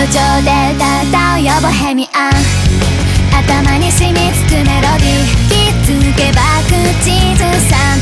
場で歌うよボヘミアン、頭に染みつくメロディー、気づけば口ずさん